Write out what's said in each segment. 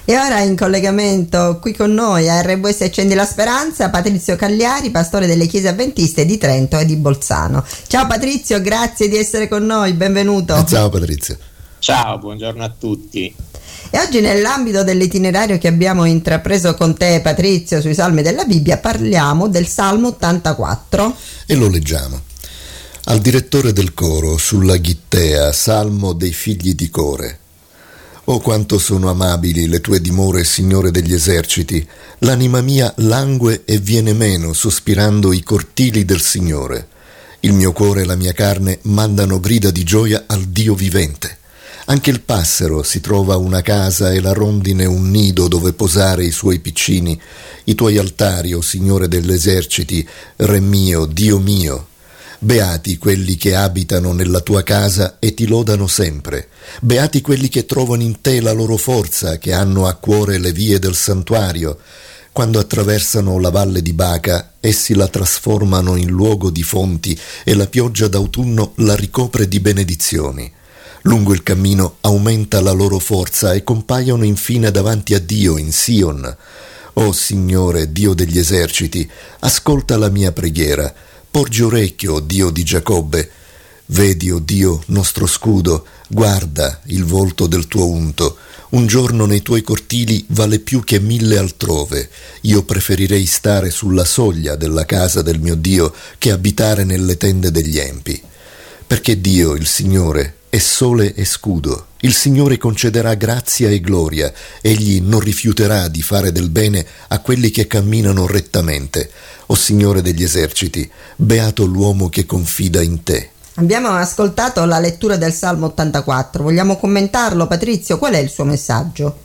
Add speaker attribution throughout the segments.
Speaker 1: E ora in collegamento qui con noi a RWS Accendi la Speranza Patrizio Cagliari, pastore delle Chiese Avventiste di Trento e di Bolzano. Ciao Patrizio, grazie di essere con noi, benvenuto.
Speaker 2: Ciao Patrizio.
Speaker 3: Ciao, buongiorno a tutti.
Speaker 1: E oggi nell'ambito dell'itinerario che abbiamo intrapreso con te Patrizio sui salmi della Bibbia parliamo del Salmo 84.
Speaker 2: E lo leggiamo. Al direttore del coro sulla Gittea, Salmo dei figli di Core. Oh quanto sono amabili le tue dimore, Signore degli eserciti, l'anima mia langue e viene meno sospirando i cortili del Signore. Il mio cuore e la mia carne mandano grida di gioia al Dio vivente. Anche il passero si trova una casa e la rondine un nido dove posare i suoi piccini. I tuoi altari, o Signore degli eserciti, Re mio, Dio mio. Beati quelli che abitano nella tua casa e ti lodano sempre. Beati quelli che trovano in te la loro forza, che hanno a cuore le vie del santuario. Quando attraversano la valle di Baca, essi la trasformano in luogo di fonti e la pioggia d'autunno la ricopre di benedizioni. Lungo il cammino aumenta la loro forza e compaiono infine davanti a Dio in Sion. O Signore, Dio degli eserciti, ascolta la mia preghiera. Porgi orecchio, o Dio di Giacobbe. Vedi, o Dio, nostro scudo, guarda il volto del tuo unto. Un giorno nei tuoi cortili vale più che 1000 altrove. Io preferirei stare sulla soglia della casa del mio Dio che abitare nelle tende degli empi. Perché Dio, il Signore, è sole e scudo. Il Signore concederà grazia e gloria. Egli non rifiuterà di fare del bene a quelli che camminano rettamente. O Signore degli eserciti, beato l'uomo che confida in te.
Speaker 1: Abbiamo ascoltato la lettura del Salmo 84. Vogliamo commentarlo, Patrizio? Qual è il suo messaggio?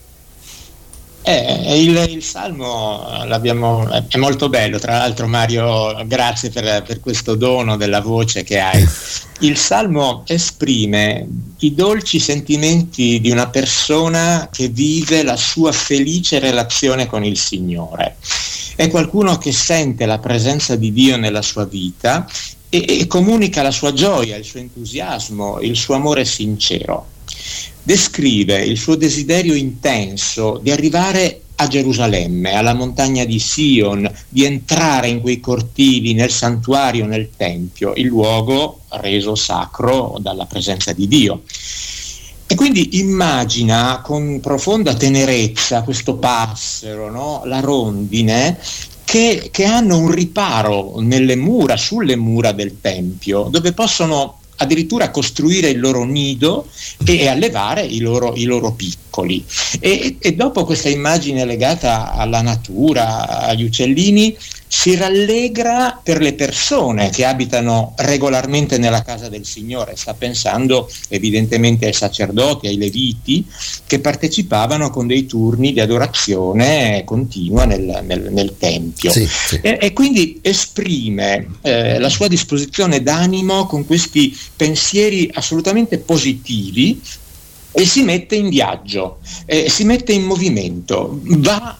Speaker 3: Il Salmo è molto bello, tra l'altro Mario, grazie per questo dono della voce che hai. Il Salmo esprime i dolci sentimenti di una persona che vive la sua felice relazione con il Signore. È qualcuno che sente la presenza di Dio nella sua vita e comunica la sua gioia, il suo entusiasmo, il suo amore sincero. Descrive il suo desiderio intenso di arrivare a Gerusalemme, alla montagna di Sion, di entrare in quei cortili, nel santuario, nel tempio, il luogo reso sacro dalla presenza di Dio. E quindi immagina con profonda tenerezza questo passero, no? La rondine, che hanno un riparo nelle mura, sulle mura del tempio, dove possono addirittura costruire il loro nido e allevare i loro piccoli. E dopo questa immagine legata alla natura, agli uccellini, si rallegra per le persone che abitano regolarmente nella casa del Signore. Sta pensando evidentemente ai sacerdoti, ai leviti, che partecipavano con dei turni di adorazione continua nel Tempio. Sì. E quindi esprime la sua disposizione d'animo con questi pensieri assolutamente positivi e si mette in viaggio, si mette in movimento, va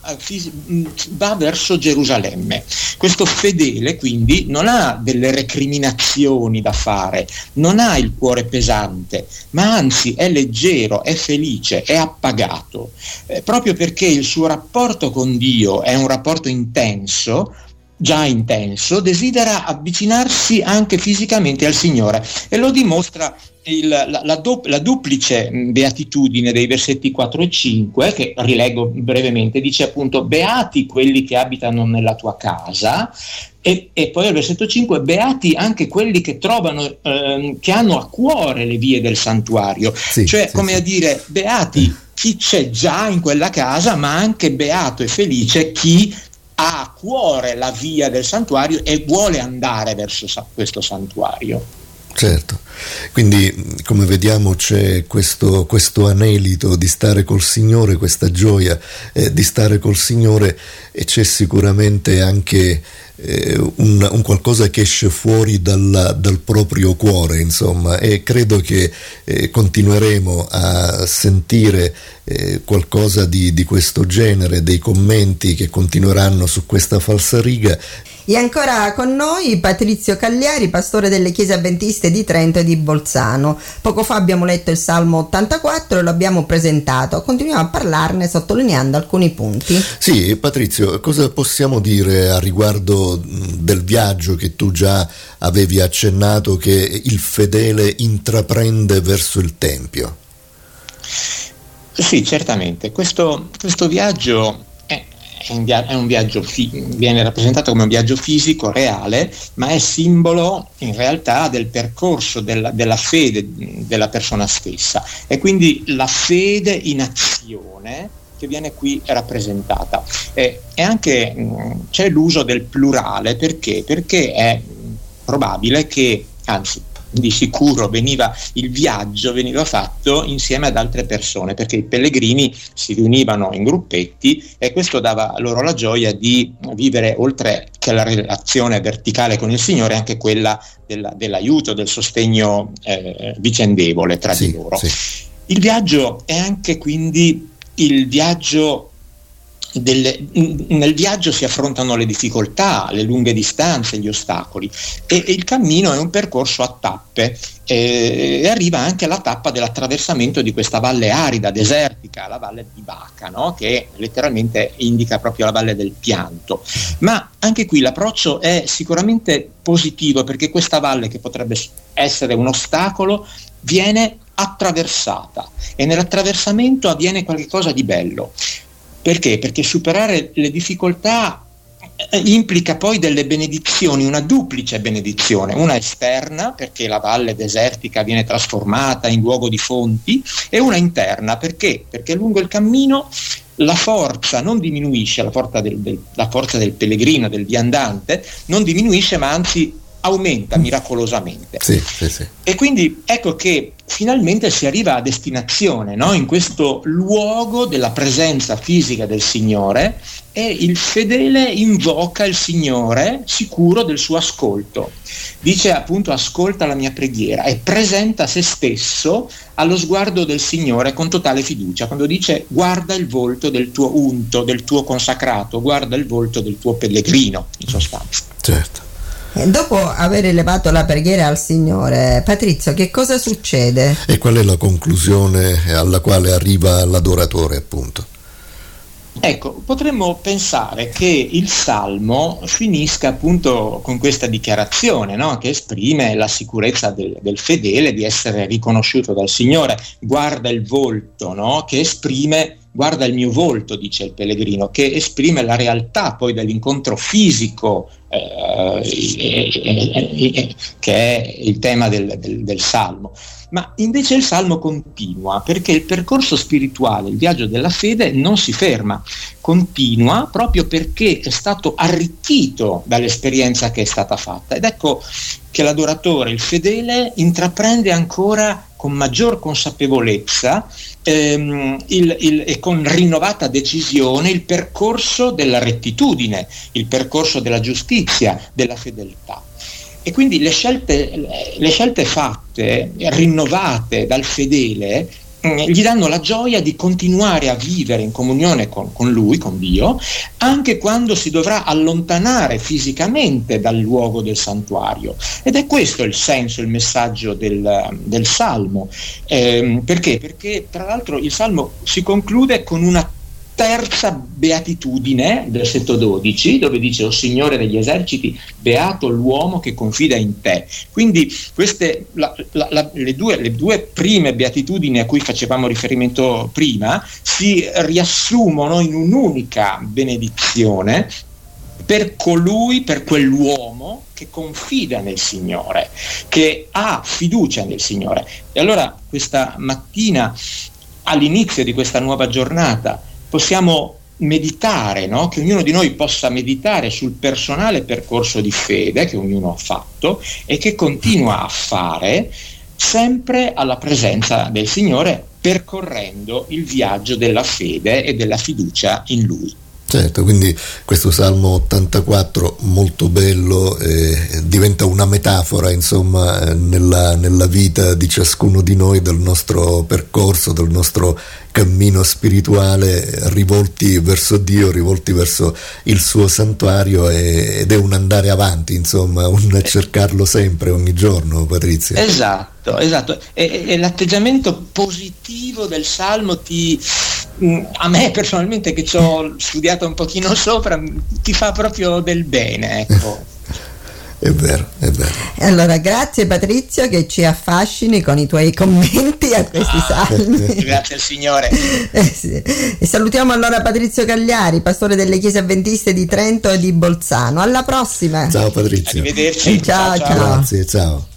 Speaker 3: verso Gerusalemme. Questo fedele quindi non ha delle recriminazioni da fare, non ha il cuore pesante, ma anzi è leggero, è felice, è appagato, proprio perché il suo rapporto con Dio è un rapporto intenso, già intenso, desidera avvicinarsi anche fisicamente al Signore e lo dimostra la duplice beatitudine dei versetti 4 e 5, che rileggo brevemente. Dice appunto: beati quelli che abitano nella tua casa, e poi al versetto 5: beati anche quelli che trovano che hanno a cuore le vie del santuario, a dire, beati chi c'è già in quella casa, ma anche beato e felice chi ha a cuore la via del santuario e vuole andare verso questo santuario.
Speaker 2: Certo, quindi come vediamo c'è questo anelito di stare col Signore, questa gioia di stare col Signore, e c'è sicuramente anche un qualcosa che esce fuori dal proprio cuore, insomma, e credo che continueremo a sentire qualcosa di questo genere, dei commenti che continueranno su questa falsariga.
Speaker 1: E ancora con noi Patrizio Cagliari, pastore delle Chiese Avventiste di Trento e di Bolzano. Poco fa abbiamo letto il Salmo 84 e lo abbiamo presentato. Continuiamo a parlarne sottolineando alcuni punti.
Speaker 2: Sì, Patrizio, cosa possiamo dire a riguardo del viaggio che tu già avevi accennato che il fedele intraprende verso il Tempio?
Speaker 3: Sì, certamente. Questo viaggio è un viaggio, viene rappresentato come un viaggio fisico, reale, ma è simbolo in realtà del percorso della fede della persona stessa. E quindi la fede in azione che viene qui rappresentata. E anche c'è l'uso del plurale, perché? Perché è probabile che, anzi, di sicuro il viaggio veniva fatto insieme ad altre persone, perché i pellegrini si riunivano in gruppetti e questo dava loro la gioia di vivere, oltre che la relazione verticale con il Signore, anche quella dell'aiuto, del sostegno vicendevole tra di loro. Sì. Il viaggio è anche quindi il viaggio nel viaggio si affrontano le difficoltà, le lunghe distanze, gli ostacoli, e il cammino è un percorso a tappe, e arriva anche alla tappa dell'attraversamento di questa valle arida, desertica, la valle di Baca, no? Che letteralmente indica proprio la valle del pianto. Ma anche qui l'approccio è sicuramente positivo, perché questa valle, che potrebbe essere un ostacolo, viene attraversata, e nell'attraversamento avviene qualcosa di bello. Perché? Perché superare le difficoltà implica poi delle benedizioni, una duplice benedizione, una esterna, perché la valle desertica viene trasformata in luogo di fonti, e una interna, perché? Perché lungo il cammino la forza non diminuisce, la forza del pellegrino, del viandante, non diminuisce, ma anzi aumenta miracolosamente. Sì. E quindi ecco che finalmente si arriva a destinazione, no? In questo luogo della presenza fisica del Signore, e il fedele invoca il Signore sicuro del suo ascolto. Dice appunto: ascolta la mia preghiera, e presenta se stesso allo sguardo del Signore con totale fiducia. Quando dice: guarda il volto del tuo unto, del tuo consacrato, guarda il volto del tuo pellegrino, in sostanza.
Speaker 2: Certo.
Speaker 1: Dopo aver elevato la preghiera al Signore, Patrizio, che cosa succede?
Speaker 2: E qual è la conclusione alla quale arriva l'adoratore, appunto?
Speaker 3: Ecco, potremmo pensare che il Salmo finisca appunto con questa dichiarazione, no? Che esprime la sicurezza del fedele di essere riconosciuto dal Signore. Guarda il volto, no? Che esprime: guarda il mio volto, dice il pellegrino, che esprime la realtà poi dell'incontro fisico, che è il tema del Salmo. Ma invece il Salmo continua, perché il percorso spirituale, il viaggio della fede, non si ferma, continua proprio perché è stato arricchito dall'esperienza che è stata fatta. Ed ecco che l'adoratore, il fedele, intraprende ancora con maggior consapevolezza e con rinnovata decisione il percorso della rettitudine, il percorso della giustizia, della fedeltà. E quindi le scelte fatte, rinnovate dal fedele, gli danno la gioia di continuare a vivere in comunione con lui, con Dio, anche quando si dovrà allontanare fisicamente dal luogo del santuario. Ed è questo il senso, il messaggio del Salmo. Perché? Perché tra l'altro il Salmo si conclude con una terza beatitudine, versetto 12, dove dice: o Signore degli eserciti, beato l'uomo che confida in te. Quindi queste le due prime beatitudini a cui facevamo riferimento prima si riassumono in un'unica benedizione per colui, per quell'uomo che confida nel Signore, che ha fiducia nel Signore. E allora questa mattina, all'inizio di questa nuova giornata, possiamo meditare, no? Che ognuno di noi possa meditare sul personale percorso di fede che ognuno ha fatto e che continua a fare, sempre alla presenza del Signore, percorrendo il viaggio della fede e della fiducia in Lui.
Speaker 2: Certo, quindi questo Salmo 84 molto bello, diventa una metafora, insomma, nella vita di ciascuno di noi, del nostro percorso, del nostro cammino spirituale, rivolti verso Dio, rivolti verso il suo santuario, ed è un andare avanti, insomma, un cercarlo sempre, ogni giorno, Patrizia.
Speaker 3: Esatto, e l'atteggiamento positivo del Salmo a me personalmente, che ci ho studiato un pochino sopra, ti fa proprio del bene, ecco.
Speaker 2: È vero.
Speaker 1: Allora, grazie Patrizio che ci affascini con i tuoi commenti a questi salmi.
Speaker 3: Grazie al Signore.
Speaker 1: Sì. E salutiamo allora Patrizio Cagliari, pastore delle Chiese Adventiste di Trento e di Bolzano. Alla prossima.
Speaker 2: Ciao Patrizio.
Speaker 3: Arrivederci.
Speaker 1: Ciao.
Speaker 2: Grazie, ciao.